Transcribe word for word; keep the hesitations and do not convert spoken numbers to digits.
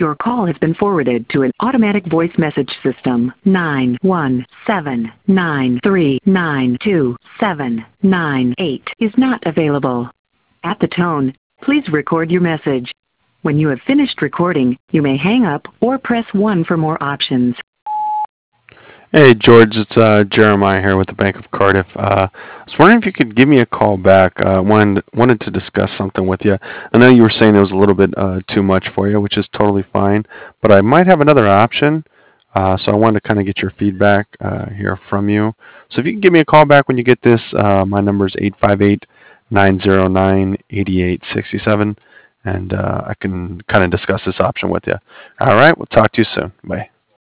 Your call has been forwarded to an automatic voice message system. nine one seven nine three nine two seven nine eight is not available. At the tone, please record your message. When you have finished recording, you may hang up or press one for more options. Hey George, it's uh, Jeremiah here with the Bank of Cardiff. Uh, I was wondering if you could give me a call back. Uh, wanted wanted to discuss something with you. I know you were saying it was a little bit uh, too much for you, which is totally fine. But I might have another option, uh, so I wanted to kind of get your feedback uh, here from you. So if you can give me a call back when you get this, uh, my number is eight five eight, nine zero nine, eight eight six seven, and uh, I can kind of discuss this option with you. All right, we'll talk to you soon. Bye.